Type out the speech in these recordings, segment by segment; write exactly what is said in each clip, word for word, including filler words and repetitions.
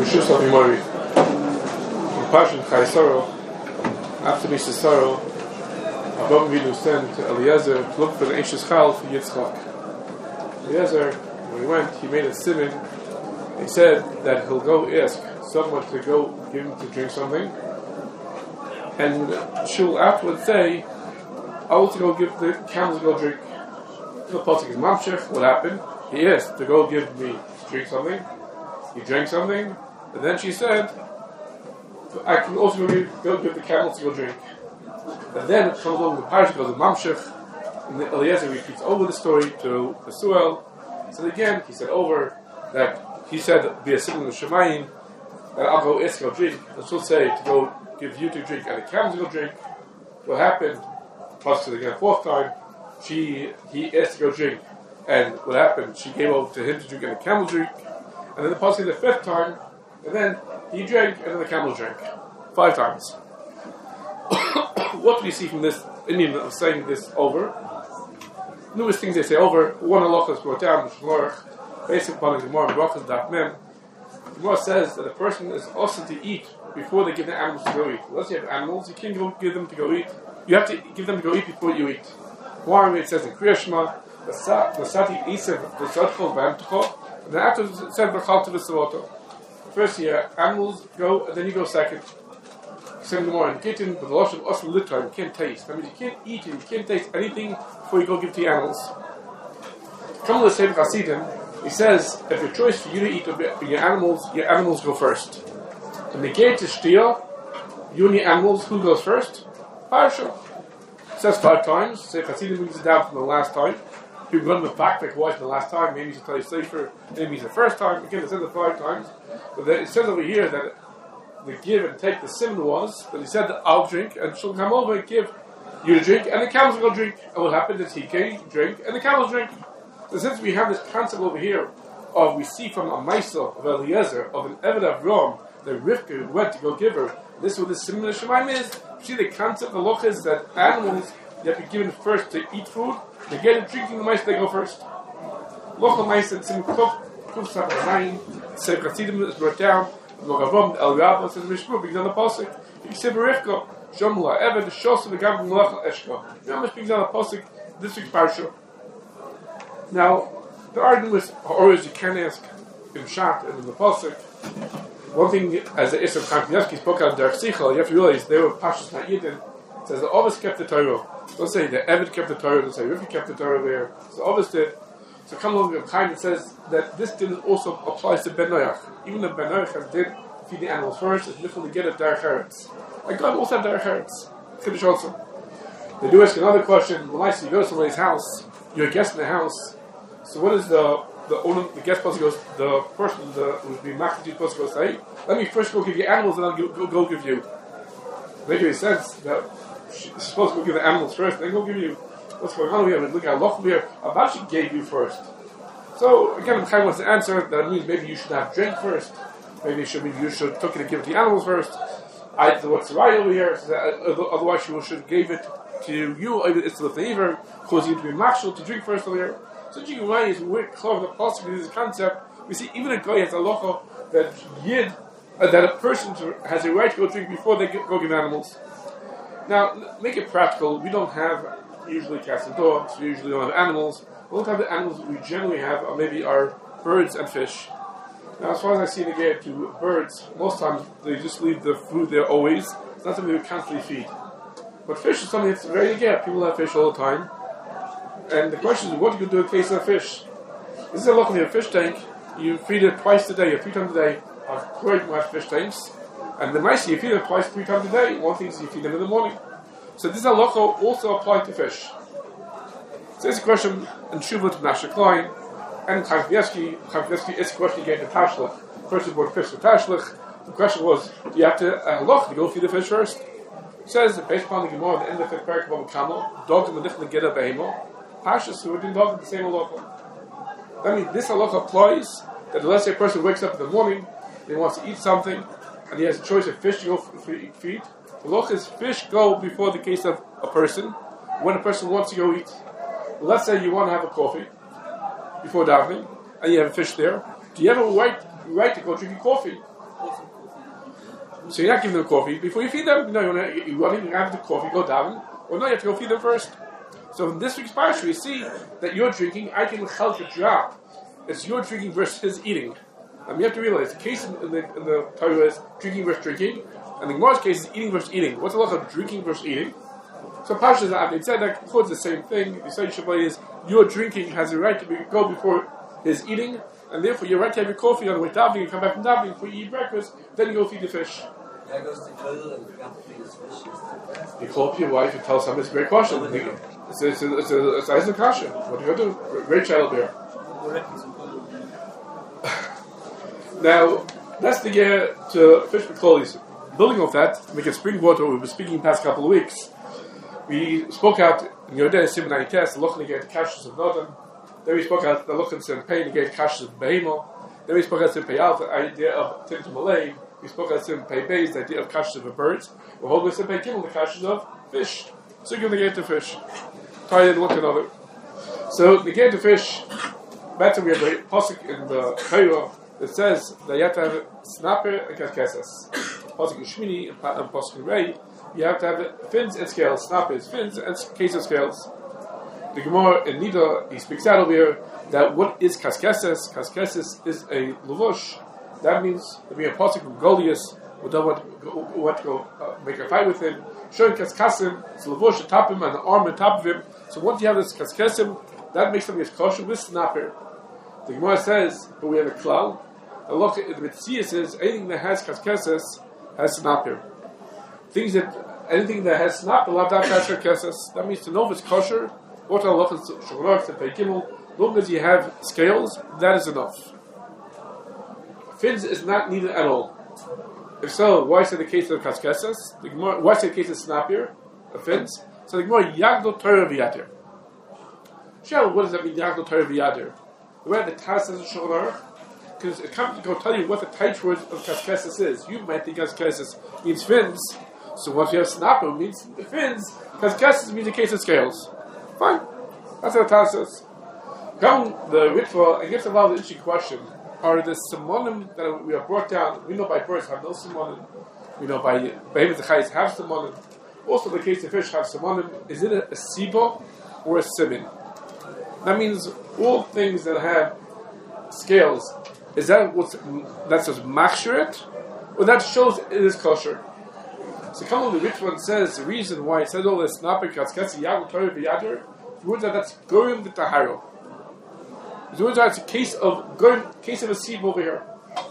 Rishus Avimori. In Parshat Chayesaro, after Mishisaro, Avraham Avinu sent to Eliezer to look for the ancient Chal for Yitzchak. Eliezer, when he went, he made a simon. He said that he'll go ask someone to go give him to drink something, and she will afterwards say, I want to go give the camels to go drink. The pasuk is Mamshech. What happened? He asked to go give me to drink something. He drank something, and then she said, I can also go give, go give the camels to go drink. And then it comes over the parasha, goes to Mamshech, and the Eliezer repeats over the story to Besuel. So again, he said over that he said, be a signal of Shemayim, that I'll go ask to go drink, and she'll say to go give you to drink and the camels to go drink. What happened? Pasuk again, fourth time, she he asked to go drink, and what happened? She gave over to him to drink and the camels drink. And then the pasuk the fifth time, and then he drank, and then the camel drank. Five times. What do we see from this Indian of saying this over? Newest things they say over. One halacha is brought down, based upon the Gemara, Brachas Daf Mem. The Gemara says that a person is also to eat before they give the animals to go eat. Unless you have animals, you can't go give them to go eat. You have to give them to go eat before you eat. Why? It says in Kriya Shema, Nasati Isav V'Sadchol V'Amtuchol. And then after it said B'Chal to the Savoto. First year, animals go, and then you go second. Same more in the kitchen, but the loss of us literally you can't taste. That means you can't eat and you can't taste anything before you go give to the animals. Come to the same Chasidim, he says, if your choice for you to eat your animals, your animals go first. When the gate is steal, you and your animals, who goes first? Parsha. It says five times. Say Chasidim brings it down from the last time. People run with back like why the last time, maybe it's tell you safer, maybe it's the first time. Again, it says it five times. But then it says over here that the give and take the simon was that he said that I'll drink and she'll come over and give you to drink and the camels will drink. And what happened is he can drink and the camels drink. So since we have this concept over here of we see from a Maisa of Eliezer of an Eved Avram that Rivka went to go give her, this is what the simon of Shemaim is. See the concept of the loch is that animals you have to be given first to eat food. They get it drinking the Maisa, they go first. Lochel Maisa and Sim Kuf Kuf Sabah nine Seb Chasidim is brought down. Mogavom El Rabba says Mishmur brings down the pasuk. He said Berifka Shomla Eved Shos the Gam Melach Eshka. Now much brings down the pasuk this week's parsha. Now there are numerous orers you can ask in Shat and in the pasuk. One thing, as the Isra Chaim spoke out Derech Sichel, you have to realize they were pashas not Yidden. It says the Ovis kept the Torah. Don't say the Eved kept the Torah. Don't say Rivka kept the Torah there. So Ovis did. So come along with Chaim and says that this din also applies to Ben Noach. Even if Ben Noach has did feed the animals first, it's difficult to get it Derech Eretz. Like God also have Derech Eretz. Finish also. They do ask another question. When I see you go to somebody's house, you're a guest in the house. So what is the the owner, the guest supposed to go? The person the who's being marketed supposed to go say, "Let me first go give you animals, and I'll go, go, go give you." Make any sense that she's supposed to go give the animals first, then go give you. What's going on here? Look at Allah here. About she gave you first. So again, Chaim wants to answer that means maybe you should have drink first. Maybe you should maybe you should took it and give it to the animals first. I what's right over here? So that, otherwise, you should give it to you. It's the favor because you to be marshal to drink first over here. So you why is we're close the possibility of this concept. We see even a guy has a locha that yid uh, that a person has a right to go drink before they get, go give animals. Now make it practical. We don't have usually cats and dogs. We usually don't have animals. We don't have the animals we generally have, or maybe are birds and fish. Now, as far as I see the get to birds, most times they just leave the food there always. It's not something we constantly feed. But fish is something that's very get. People have fish all the time. And the question is, what do you do in case of fish? This is a look in your fish tank. You feed it twice a day, or three times a day. Of great much fish tanks. And the mice, you feed it twice, three times a day. One thing is you feed them in the morning. So this halacha also applies to fish. So this is a question in Shuvah to Nasha Klein and Chaim Kanievsky. Chaim Kanievsky is a question again to Tashlich. First he brought fish to Tashlich. The question was, do you have to uh, halacha to go feed the fish first? It says that based upon the Gemara at the end of the parak of Kamel, dog and medich negeda behemo, Pashas who didn't dog the same halacha. That means this halacha applies that let's say a person wakes up in the morning, he wants to eat something, and he has a choice of fish to go feed. feed. The loch is fish go before the case of a person when a person wants to go eat. Let's say you want to have a coffee before davening, and you have a fish there. Do you have a right, right to go drink your coffee? So you're not giving them coffee before you feed them. No, you want to, you want to have the coffee, go down, or no, you have to go feed them first. So in this week's parsha, we see that you're drinking, I can help a drop. It's your drinking versus his eating. And you have to realize the case in the, in the Torah is drinking versus drinking, and the Gemara's case is eating versus eating. What's the law of drinking versus eating? So parsha is not, it said that it's the same thing. The same Shabbat is your drinking has a right to be, go before his eating, and therefore you're right to have your coffee on the way davening, you come back from davening, before you eat breakfast, then you go feed the fish. That goes to Kodal and forgot to feed his fish. You call up your wife and tell somebody it's a great question. It's a, it's a, it's a, it's a, it's a question. What are you going to do? Great child here. Now, that's the gear to fish B'Klolis. Building off that, to make a springboard to what we've been speaking the past couple of weeks, we spoke out in Yodeh Simon Test, the Luchan Negate Kashas of Nodam. Then we spoke out the Luchan Sim Pei Negate Kashas of Behemo. Then we spoke out Sim Pei Alpha, the idea of Tim Malay. We spoke out Sim Pei Beis, the idea of Kashas of birds. We're holding Sim Pei Gimel, the Kashas of fish. So you're going to get the fish. Tie in one to another. So the get the fish, that's we have the pasuk in the Torah that says that you have to have snapper and kaskesas. Pasuk in Shmini and pasuk in Rei, you have to have fins and scales. Snapper is fins and case of scales. The Gemara in Nida, he speaks out over here that what is kaskesas? Kaskesas is a levush. That means that we have pasuk from Goliath who don't want to go, want to go uh, make a fight with him. Showing kaskasim, it's levush atop him and the arm on top of him. So once you have this kaskasim, that makes something as kosher with snapper. The Gemara says, but we have a klal. A look at the Mitzvah says anything that has kaskesas has snapper. Things that anything that has snapper, lav daf has kaskesas. That means to know if it's kosher. What a look at Shabbat and Pei Gimel. As long as you have scales, that is enough. Fins is not needed at all. If so, why is it the case of kaskesas? The Gemara, why is it the case of snapper, of fins? So the Gemara Yagdol Torah v'Yadir. Shell, what does that mean? Yagdol Torah v'Yadir. The way the Taz says in Shulchan Aruch, because it comes to go tell you what the tight word of kaskesas is. You might think kaskesas means fins. So once you have snapper, it means the fins. Kaskesas means the case of scales. Fine. That's what the Taz says. Come the Ritva, and gets a lot of interesting question. Are the simonim that we are brought down, we know by birds have no simonim, we know by behemoth the chayes have simonim, also the case of fish have simonim. Is it a, a sibo or a simin? That means all things that have scales, is that what that says machshuret, or that shows it is kosher? So come on, the rich one says the reason why it says all this snapper kaskesi yagul torah v'yadir, the words are that's goyim v'taharo. The words are it's a case of goyim, case of a sieve over here.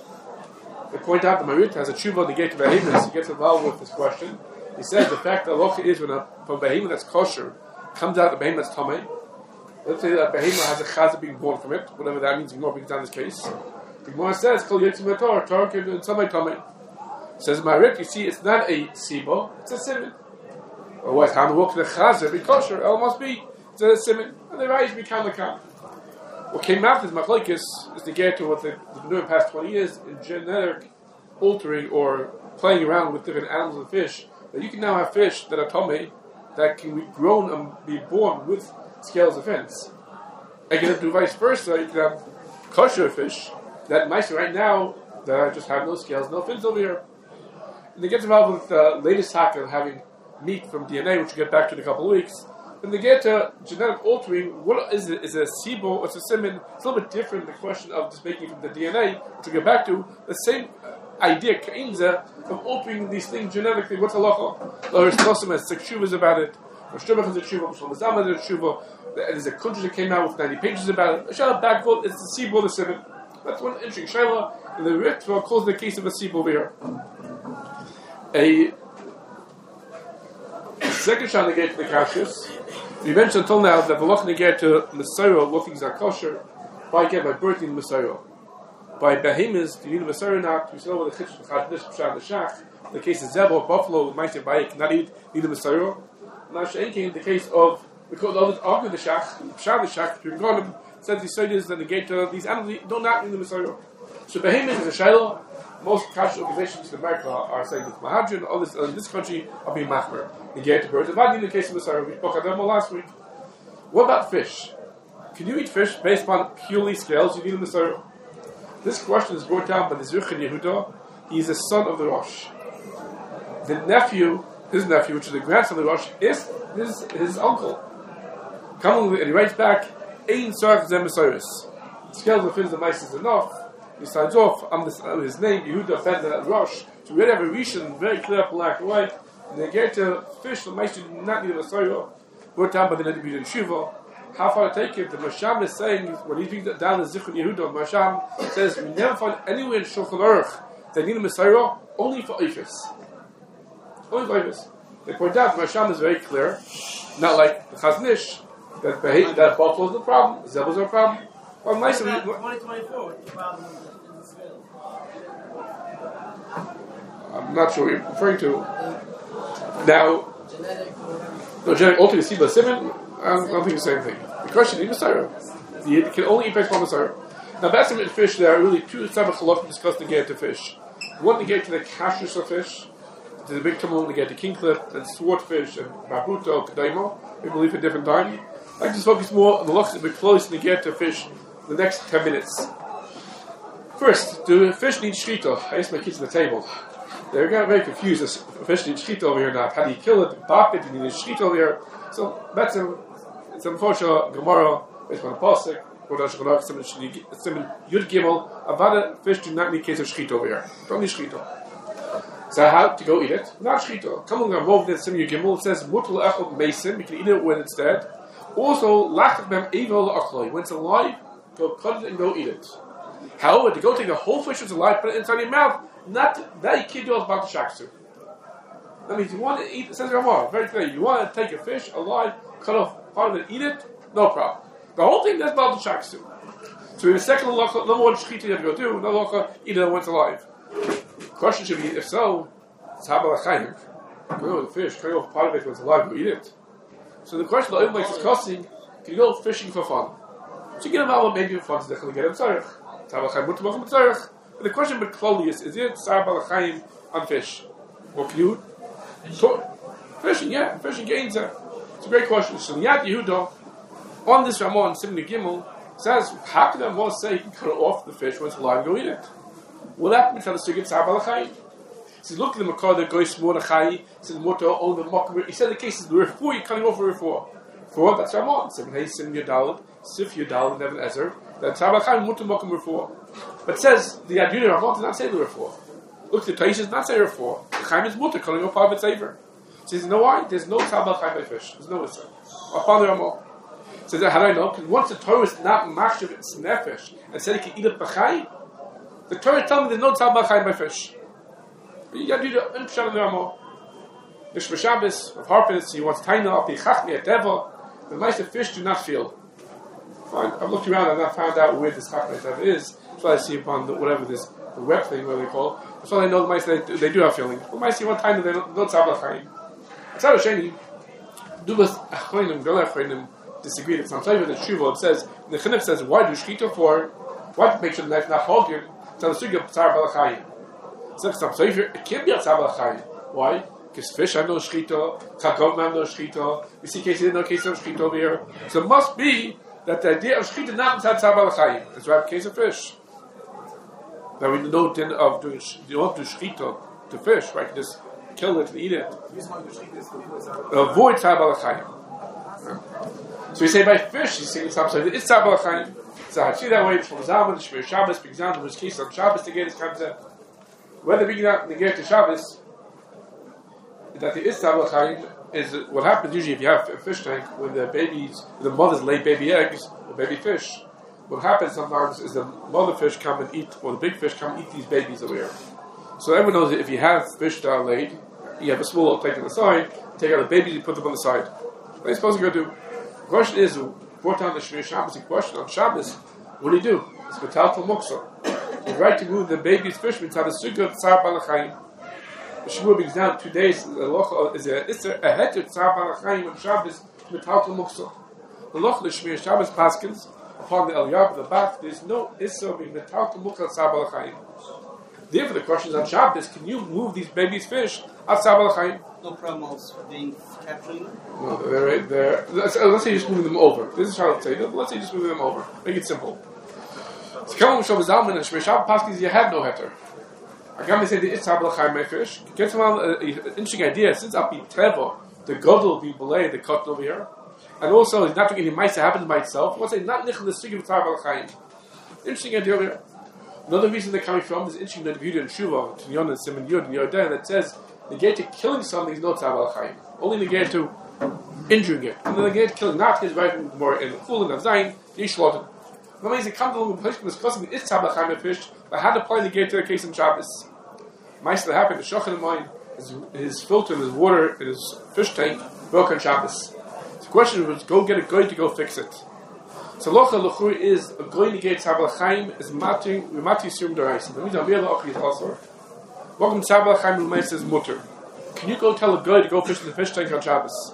They point out the Marit has a tshuva to get to behemoths. He gets involved with this question. He says the fact that locha is when a from behemoth that's kosher comes out the behemoth that's tamei. Let's say that behemoth has a chazah being born from it, whatever that means. The Gemara brings down this case. The Gemara says kol yitzim Torah Torah can in some way tamei. Says Marit, you see, it's not a sibo, it's a simin. Otherwise, how can the chazah be kosher? It must be it's a simin, and the rise become the kam. What came out is machlokes is to get to what they've been doing the past twenty years in genetic altering or playing around with different animals and fish. That you can now have fish that are tamei that can be grown and be born with scales of fins. And you can do vice versa. You can have kosher fish that mice right now that just have no scales, no fins over here. And they get involved with the latest hack of having meat from D N A, which we'll get back to in a couple of weeks. When they get to genetic altering, what is it? Is it a sibo or it's a simin? It's a little bit different, the question of just making from the D N A, which we'll get back to. The same idea, ka'inza, of altering these things genetically. What's halacha? Lahir Snosim has six shuvas about it. Rosh Hashanah has a shuva, Rosh Hashanah has a shuva. There's a kuntra that came out with ninety pages about it. Shaila backfoot, it's the sibo, the simin. That's one interesting shaila. And the Ritva calls the case of a sibo over here. A second shot negate to the kashus. We mentioned until now that the loch negate to Messiah, all things are kosher, by again by birth in Messiah. By behemoths, do you need Messiah not? We saw with the chitch, the chadnish, pshat, the shach. In the case of Zebel, buffalo, might say by cannot eat, need a Messiah. Now, in the case of, because others argue the shach, pshat, the shach, you're going to says these soldiers that negate to these animals, don't not need the Messiah. So behemoth is a shiloh. Most cash organizations in America are saying that Mahadran, others in this country are being machmer. Negate to birds. If I need the case of Messiah, we spoke about them last week. What about fish? Can you eat fish based upon purely scales? You need a Messiah. This question is brought down by the Zruch in Yehuda. He is the son of the Rosh. the nephew, his nephew, which is the grandson of the Rosh, is his, his uncle. Coming and he writes back, Ein Sarach Zem Osiris. Scales of fins the mice is enough. He signs off on this, uh, his name, Yehuda Ben Rosh. So we already have a Rishon, very clear, black and white. And they get to fish, the mice do not need a Messiah. Brought down by the Nedi B'Yud Shiva. How far to take it? The Masham is saying, when he brings down the Zichron Yehuda, Masham says, we never find anywhere in Shulchan Aruch they need a Messiah, only for Eifus. Only for Eifus. They point out, Masham is very clear. Not like the Chaznish, that behavior, that buffalo is the problem, Zebel is no problem. Well, nice twenty twenty-four, what's the problem in the scale? I'm not sure what you're referring to. Now, no, genetic alter Yesiba Simon, I don't, I don't think it's the same thing. The question is Messiah. You can only impact one Messiah. Now, that's in fish, there are really two types of halachim discussed to get to fish. One to get to the kashrus of fish, there's a big tumult to get to king clip, and swordfish, and babuto, kadaimo. We believe at different time. I just focus more on the halachas that we're close to get to fish the next ten minutes. First, do fish need shchita? I asked my kids at the table. They're getting very confused. Does fish need shchita over here now? How do you kill it? Bop it? Do you need a shchita over here? So that's a, it's a unfortunate Gemara based on a pasuk. Simon Yud Gimel. Avada fish do not need case of shchita over here. Don't need shchita. So how to go eat it? Not shchita. Come on, involved in Simon Yud Gimel. It says mutal echol mason. You can eat it when it's dead. Also, lachat mem evil achloi. When it's alive, go cut it and go eat it. However, to go take the whole fish that's alive, put it inside your mouth, not that you can't do about the shaksu. That means you want to eat, it says Ramah, very clear, you want to take a fish alive, cut off part of it, eat it, no problem. The whole thing, that's about the shaksu. So in the second halacha, no more shchita you have to go do, no halacha, eat it when it's alive. The question should be, if so, it's habalachayim. Go the fish, cut off part of it when it's alive, go eat it. So the question the Omer is discussing, can you go fishing for fun? So you get them out, maybe for fun, so they can get them tzarech. And the question with Claudius is it Sar Balachayim on fish? Or can you fishing? fishing, yeah, fishing gains there. It's a great question. So Yad Yehuda on this Ramon Simon Gimel says, how can Ramon say you can cut off the fish when it's alive and go eat it? What happened to the Sigit Sar Balachayim? He says, look at the Makar that goes Mordechai, he says Moto own the Makar. He said the case is the Refu, you're cutting off a Refu. For that's Ramon. Seven Hay Sim Yudalad, Sif Yudalad, Neven Ezer. That's Sabachayim Mutum Mokum Refuah. But it says the Adjuni Ramon does not say the Refuah. Look, the Taish does not say Refuah. The Chaim is Mutter, calling up part of its savor. He says, you know why? There's no Sabachayim by fish. There's no Isra. Upon the Ramon. He says, how do I know? Because once the Torah is not Machshav, it's Nefesh, and said he can eat it B'chai, the Torah tells me there's no Sabachayim by fish. But you got to do the Impshat of the Ramon. The Shabbos of Harpinus, he wants Taina up the Chachmi at Deva. The mice of fish do not feel. Fine. I've looked around and I've found out where this Chachmi at Deva is. That's why I see upon the, whatever this the web thing, what they call it. That's why I know the mice, they, they do have feeling. The mice, you want Taina, they don't have L'chaim. It's not a sheni. Dubas Achronim, Gal Achronim disagreed. It's not flavor the Shuva. It says, the Chinuch says, why do Shchita for? Why make sure the knife not hogger? It's not a sugi of Tzar Balachayim. It's not some flavor. It can't be a Tzar Balachayim. Why? Because fish have no shchita, chagov have no shchita. We see cases in no case of shchita over here. So it must be that the idea of shchita not inside tzar balachayim. That's right, case of fish. Now we know then of doing you don't do shchita to fish, right? You just kill it and eat it. Avoid tzar balachayim. So we say by fish, you say it's outside. It's tzar balachayim. So I see that way from Zaman to Shmir Shabbos, big example was case on Shabbos to get this concept. Whether we get to get to Shabbos. That the Isra L'chaim is what happens usually if you have a fish tank when the babies, the mothers lay baby eggs, the baby fish. What happens sometimes is the mother fish come and eat, or the big fish come and eat these babies over here. So everyone knows that if you have fish that are laid, you have a small tank on the side, take out the babies, you put them on the side. What are you supposed to go do? The question is, brought down the Shmir Shabbos, the question on Shabbos, what do you do? It's Metal Tal Muksa. The right to move the baby's fish means have a suga of Tzar Balachayim. The Shmur brings down two days. The loch is a it's a heter tzar balachayim on Shabbos metal to muksa. The loch the Shmir Shabbos paskins upon the Eliyab the bath. There's no issa being metal to muksa tzar balachayim. Therefore, the question is on Shabbos: can you move these babies' fish at tzar balachayim? No promos for being capturing them. No, they're right there. Let's, uh, let's say you're just moving them over. This is how I'll say it. Let's say you're just moving them over. Make it simple. So come on, Shabbos Zalman and Shmir Shabbos paskins. You have no heter. I got to say the Itzab L'chaim my fish. Get some uh, an interesting idea. Since I'll be Trevor, the God will be below the cut over here. And also, he's not doing any mice that happens by itself. What's it? Not Nichel the Sig of Itzab L'chaim. Interesting idea over here. Another reason they're coming from is interesting that V'yudah and Shuvah, Tinyon and Simon Yud and Yodah, that says negate to killing something is not Itzab L'chaim. Only negate to injuring it. And the negate to killing not his right more in the full and of Zayin, Yishlot. That means it comes along with Hishkim discussing the Itzab L'chaim fish, but how to apply negate to the case of Shabbos. Mice that happened, the Shochan of mine, his, his filter, his water, in his fish tank, broke on Shabbos. The question was, go get a guy to go fix it. So Locha L'chur is, a guy negate Tzab L'chaim is matting, we mati Surim D'Oraisa. That means Amir L'Ochi is also. Welcome Tzab L'chaim L'Mais is mutter. Can you go tell a guy to go fish in the fish tank on Shabbos?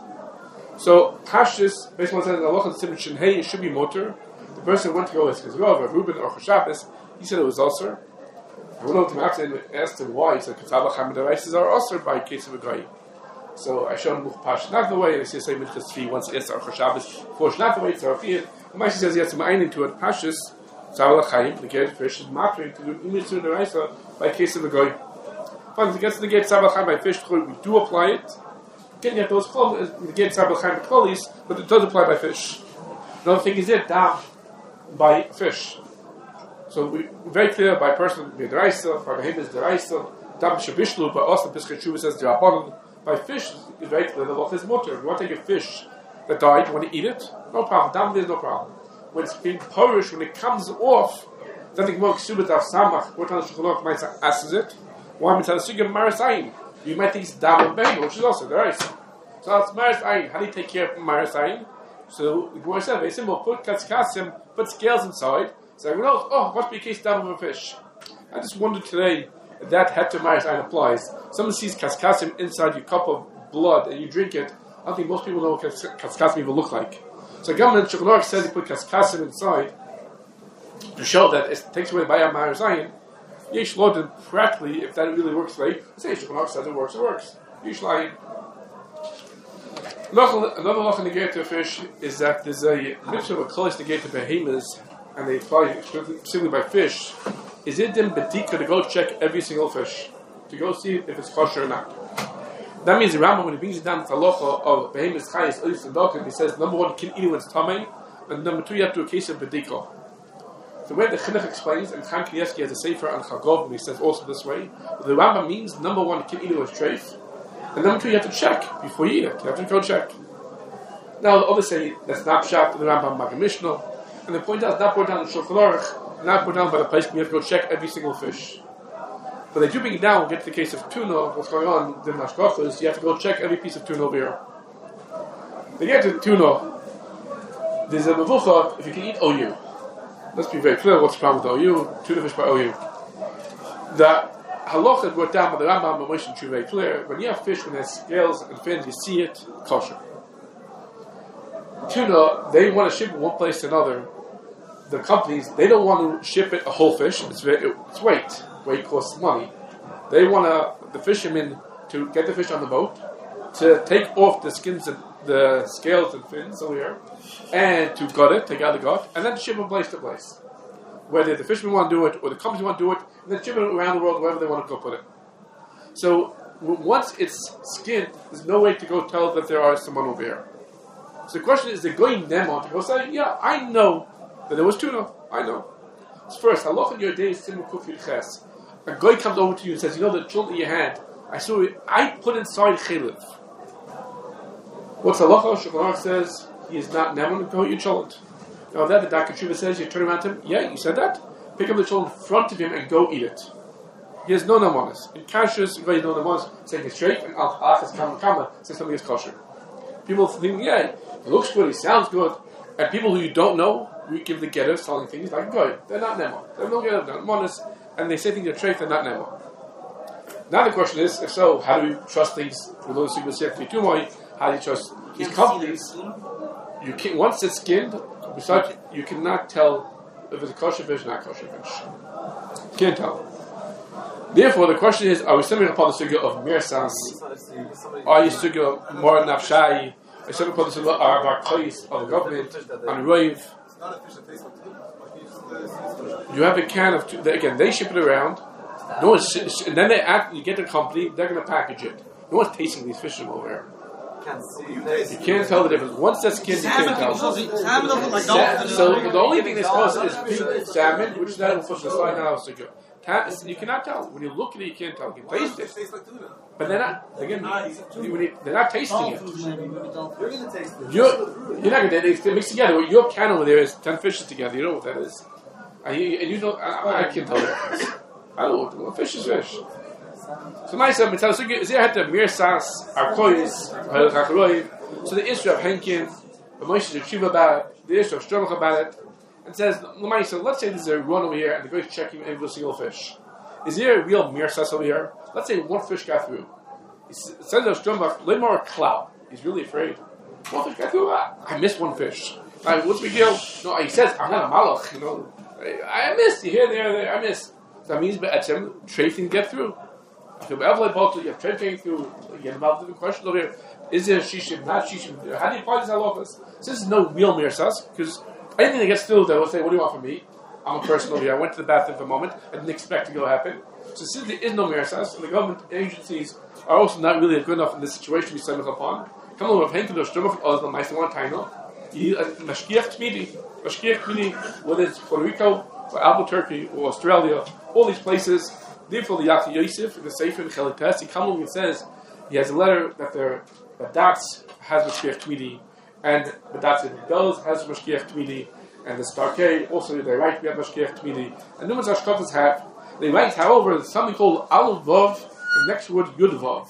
So, Pashtus, based on what it says in Locha L'Simon Shinhei, it should be mutter. The person went to go with his Rav, Reuben, or Shabbos, he said it was also. I went over to Max and asked him why. He said, Tzab L'chaim D'Oraisa are also by case of a guy. So I showed him Much not the way, and I say, say, Minchas Tfi, once it's Archa Shabbos, for not the way, it's Arafiyah. And Mashi says he has some ein into it, Pashtus, Tzab L'chaim, the gate fish, is mattering to do Imitzur D'Oraisa by case of a guy. Finally, to get to the gate Tzab L'chaim by fish, we do apply it. Getting at those chol, the gate Tzab L'chaim by cholis, but it does apply by fish. Another thing is it, dam, by fish. So we very clear by person D'Oraisa, by behemoth D'Oraisa, dam shabishlu, by us the Pischei Teshuva says D'Rabbanan. By fish, it's very clear the law is mutter. If you want to take a fish that died, you want to eat it, no problem. Dam there's no problem. When it's being porish, when it comes off, then the Gemara Ksubet Av Samach, what on the Shulchan Aruch might asks it. Why mitzvah sugim marasayin? You might think it's dam of behemoth, which is also D'Oraisa. So that's marasayin. How do you take care of marasayin? So the Gemara said, very simple. Put katzkasim, put scales inside. So everyone else, oh, what's the case dam of a fish? I just wondered today if that heter marasayin applies. Someone sees katzkasim inside your cup of blood and you drink it. I don't think most people know what katzkasim even look like. So government Shulchan Aruch says you put katzkasim inside to show that it takes away by a marasayin. Yesh Lodin, practically, if that really works right, say Shulchan Aruch says it works, it works. Yesh Layin. Another loch in the gate to a fish is that there's a mitzvah of a close negate to behemoths, and they apply simply by fish. Is it then bedika to go check every single fish to go see if it's kosher or not? That means the Rambam, when he brings it down to the halacha of behemoths chayis ois and dokin, he says number one, you can eat it when it's tamei, and number two, you have to do a case of bedika. The way the Chinuch explains, and Chaim Kanievsky has a sefer on Chagov, and he says also this way, the Rambam means number one, you can eat it with treif. And number two, you have to check before you eat it. You have to go check. Now, the others say that's not pshat in the Rambam Maggid Mishnah, and they point out it's not put down in Shulchan Aruch, not put down by the place where you have to go check every single fish. But they do bring it down. We'll get to the case of tuna. What's going on? The mashkachas is you have to go check every piece of tuna over here. They get to tuna. There's a mevucha if you can eat O U. Let's be very clear. What's the problem with O U? Tuna fish by O U. The halacha brought down by the Rambam and Moshe Tshuva very clear. When you have fish when there's scales and fins, you see it kosher. Tuna, they want to ship from one place to another. The companies, they don't want to ship it a whole fish. It's very, it's weight. Weight costs money. They want to, the fishermen to get the fish on the boat, to take off the skins and the scales and fins over here, and to gut it, take out the gut, and then ship from place to place. Whether the fishermen want to do it or the companies want to do it, and then ship it around the world wherever they want to go put it. So w- once it's skinned, there's no way to go tell that there are someone over here. So the question is, they're going Nemo to go say, yeah, I know that there was tuna. I know. It's first, halacha in your day is simu kuf yud ches. A guy comes over to you and says, you know the children you had, I saw it, I put inside chelev. What's halacha? Shulchan Aruch says, he is not Nemo to go your children. Now that the Dr. Tshuva says, you turn around to him, yeah, you said that? Pick up the children in front of him and go eat it. He has no namanas. In kashrus, you no namanas, saying it's straight, and al-achas kama kama, saying something is kosher. People think, yeah, it looks good, it sounds good, and people who you don't know, we give the getters telling things like good. They're not Nemo. They're no getters, they're namanas, and they say things are treif, they're not Nemo. Now the question is, if so, how do we trust things? For those who say how do you trust these companies? You can once it's skinned, besides, you cannot tell if it's a kosher fish or not kosher fish. You can't tell. Therefore, the question is: are we stemming upon the sugya of mirsas? Are you sugya more nafshai? Are you stemming upon the sugya of barkais of the government on roiv? You have a can of again. They ship it around. No one's, and then they act, you get the company, they're going to package it. No one's tasting these fish from over here. You can't tell the difference. Once that's skinned, you can't tell. Salmon doesn't like Sa- so the only thing they're supposed to is pink salmon, which is not supposed to slide now. So you, you cannot tell. When you look at it, you can't tell. You can taste it. But they're not, again, when you, they're not tasting it. You're going to taste it. You're, you're not going to, they mix together. Your can over there is ten fishes together. You know what that is. And you, and you know, I, I can't tell the difference. I don't know what, what fish is fish. So my son, so they had the mirsas, arkois, so the issue of Henkin, the Moshe Shiva about it, the issue of Stromach about it, and says, so let's say there's a run over here and the guy's checking every single fish. Is there a real mirsas over here? Let's say one fish got through. He says to Stromach, Limor cloud. He's really afraid. One fish got through. I missed one fish. Like, what's the big deal? No, he says, I'm not a malach, you know. I, I missed. You here, there, there. I missed. So that means Be'etzem, tracing get through. If you have you have trade through, you get involved in the question over here. Is there shishim, not shishim? How do you apply this halachas? So this is no real mirsas, because anything that gets through, they will say, what do you want from me? I'm a person over here. I went to the bathroom for a moment. I didn't expect to go happen. So since there is no mirsas, and the government agencies are also not really good enough in this situation we send upon, come over to the Sturmach of the Meister one Taino. Mashkiach Tmidi, Mashkiach Tmidi, whether it's Puerto Rico, or Alba, Turkey, or Australia, all these places. Therefore, the Yaakov Yosef in the Sefer in Chelik Tes, he comes and says he has a letter that their Badatz has Mashkiach Tmidi, and Badatz in Belz has Mashkiach Tmidi, and the Starkei also they write we have Mashkiach Tmidi, and numerous Ashkafas have. They write, however, something called Aleph Vav, the next word Yud Vav.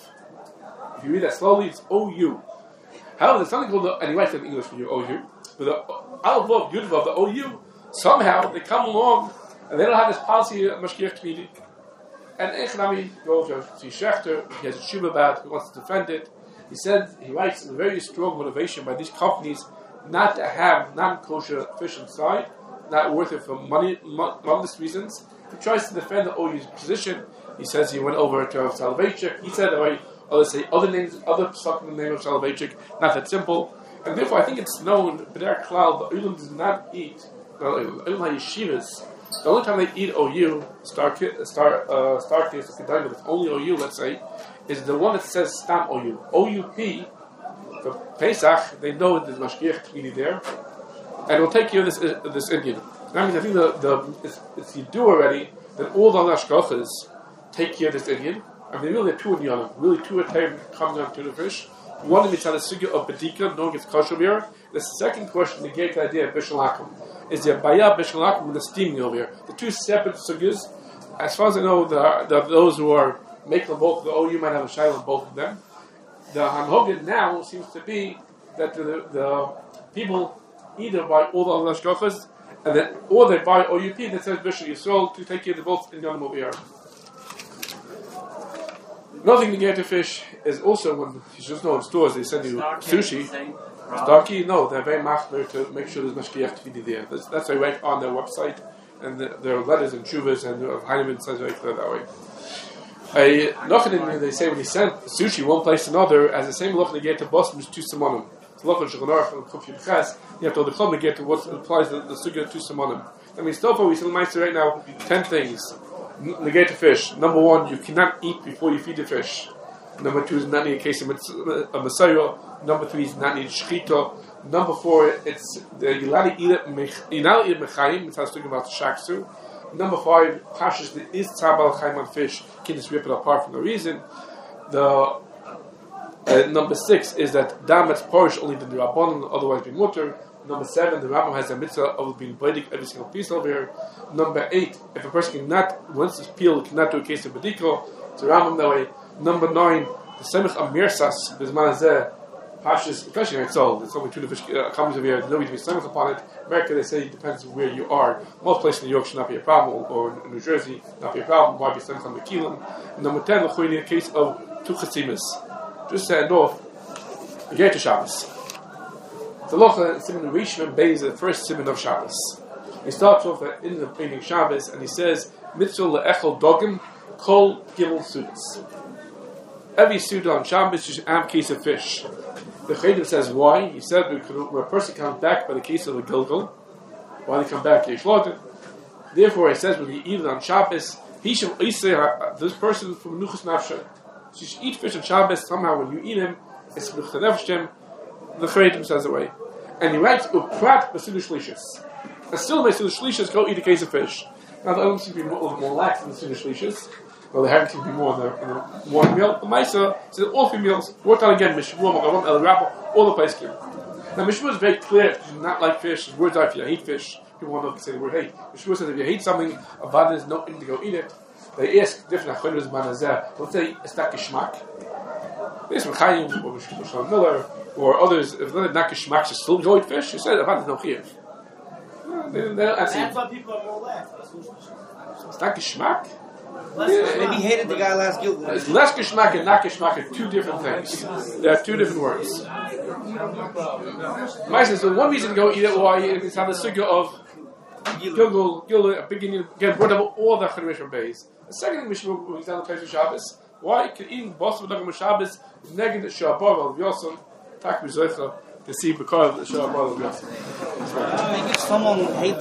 If you read that slowly, it's O U. However, there's something called the, and he writes it in English for you, O U, but the Aleph Vav, Yud Vav, the O U, somehow they come along and they don't have this policy of Mashkiach Tmidi. And Echnami goes to see Schechter, he has a shubha about, he wants to defend it. He said, he writes a very strong motivation by these companies not to have non-kosher fish inside, not worth it for money, monetary reasons. He tries to defend the O U's position. He says he went over to Soloveitchik. He said, oh, others say other names, other stuff in the name of Soloveitchik, not that simple. And therefore, I think it's known, B'der Klal, the Ulam does not eat, the Ulam HaYeshivas, the only time they eat O U, star star uh, star case of Kedai, with only O U, let's say, is the one that says Stam O U. O U P for Pesach, they know there's Mashkiach Tmidi there, and we'll take care of this uh, this Indian. That means I think the the it's, it's you do already that all the Nashkochas take care of this Indian. I mean, really, two in Yonah, really two at time comes down to the fish. One is the sugya of Bedika, knowing it's kosher beer. The second question, the gate idea of Bishalakim. Is the Abaya Bishalakim and the steaming over here. The two separate sugyas. As far as I know, the, the, those who are making them both, the O U might have a shayla on both of them. The Hanhogin now seems to be that the, the people either buy all the other shkochas, and then, or they buy O U P that says Bishal Yisrael to take care of the both in Yom over here. Another thing to get to fish is also when you just know in stores they send you sushi. Starkey, no, they're very machmer to make sure there's mashkiach tefidi there. That's, that's why I write on their website, and the, their letters and shuvas, and Heinemann says very clear that way. A lochin they say when he sent sushi one place to another, as the same lochin they get to Boston is two simonim. So lochin shulchan from Kufyim Ches, you have to the club to get to what applies the, the sugya two simonim. I mean, so far we still might say right now ten things. Negate the fish. Number one, you cannot eat before you feed the fish. Number two is not need a case of a messiah. Number three is not need shchita. Number four, it's the you allowed to eat it. You not eat mechayim. It's how talking about shaksu. Number five, pashas there is tzabal chayim on fish. You can just rip it apart for no reason. The uh, number six is that dam that's porish only the rabbanon, otherwise be mutter. Number seven, the Rambam has a mitzvah of being baidik every single piece over here. Number eight, if a person cannot, once it's peeled, cannot do a case of badiko, it's a Rambam that way. Number nine, the semich amirsas, bizman zeh, pashas, especially when it's sold, it's only two fish uh, comes over here, there's nobody to be semich upon it. America, they say it depends on where you are. Most places in New York should not be a problem, or in New Jersey, not be a problem. Why be semich on the kilim? Number ten, the a case of two chasimis. Just to end off, we get to Shabbos. The Locha Simon Rishman Bay is the first Simon of Shabbos. He starts off in the beginning Shabbos and he says, Mitzvah le'echol dogim kol gimel sudas. Every suda on Shabbos is a case of fish. The Chaydim says why? He said when a person comes back by the case of a gilgal, why they come back to Yishlodin. Therefore, he says when you eat it on Shabbos, he should he say uh, this person from Menuchas Nafshe, she should eat fish on Shabbos. Somehow, when you eat him, it's Menuchas Nefesh. The Charedim says away, and he writes Uprat Basilu Shlishis. And still, Basilu Shlishis go eat a case of fish. Now, the others seem to be more, more lax than the Basilu Shlishis. Well, they haven't to be more in the, in the one meal. The Maisa says all three meals. Worked out again. Mishmur, Magavam, El Rabba, all the place came. Now, Mishmur is very clear. If you do not like fish, his words are if you hate fish. People want to say the word hate. Mishmur says if you hate something, Avad is not in to go eat it. They ask different Achonis Manazeh. Don't say it's not Gishmak. They ask Mechayim or Mishmur Miller or others. If they're not Gishmak, should still go eat fish. He said Avad is no Chiv. They don't answer. That's why people are more lax. It's not Gishmak. Yeah. Maybe he hated the guy last guilt. It's less Gishmak and not Gishmak are two different things. They are two different words. Maisa, so one reason to go eat it, why it's on the sukkah of Gilgul, Gilgul, a beginning, again, brought up all the Chedrishim Beis. The second thing we should when he's on the place of Shabbos, why can eating Bosra V'Dagam Shabbos neged the Shabbat of Yosem, Tak B'Zoicha, to see because of the Shabbat of Yosem. Maybe someone hates